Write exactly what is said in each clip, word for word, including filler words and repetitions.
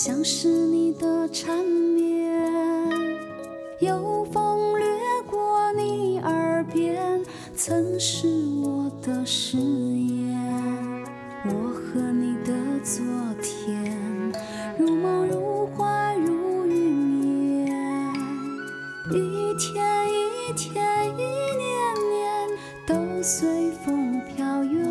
像是你的缠绵，有风掠过你耳边，曾是我的誓言。我和你的昨天，如梦如幻如云烟，一天一天一年年都随风飘远。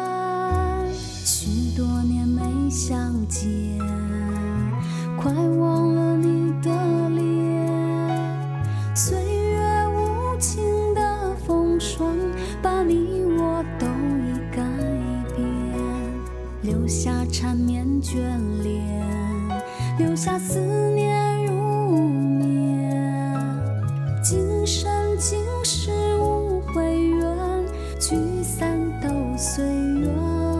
许多年没相见，快忘了你的脸，岁月无情的风霜，把你我都已改变，留下缠绵眷恋，留下思念如眠。今生今世无悔缘，聚散都随缘。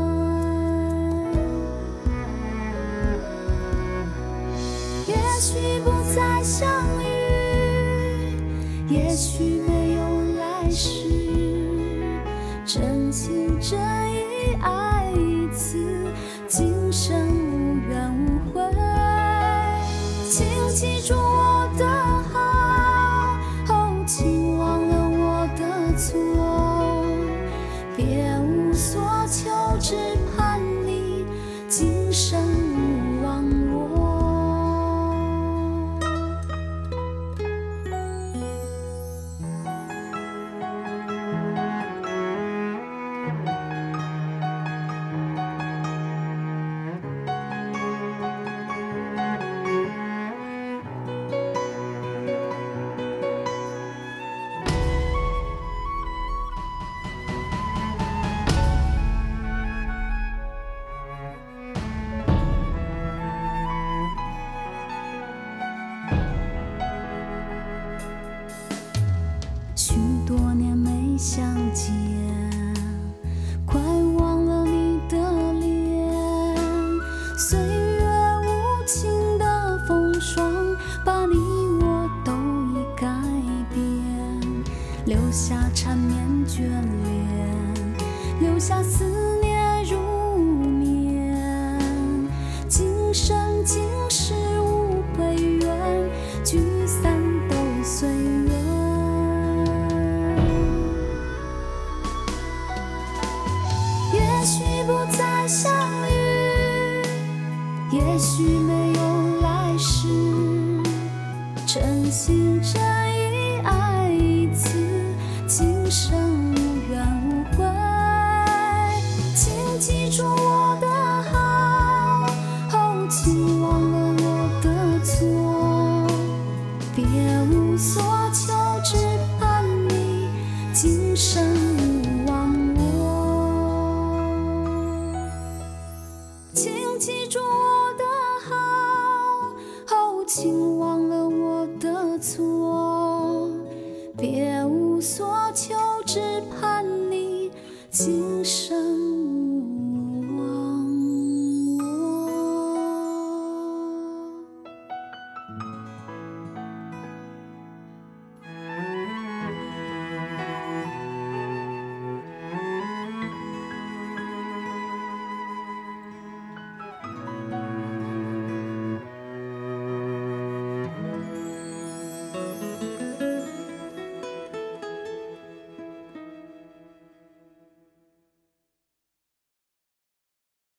也许不再相遇，也许没有来世，真情真意爱一次，今生无怨无悔。请记住我的好，哦，请忘了我的错，别无所求，只盼你今生勿忘我。许多年没相见，快忘了你的脸，岁月无情的风霜，把你我都已改变，留下缠绵眷恋，留下思念如绵。今生今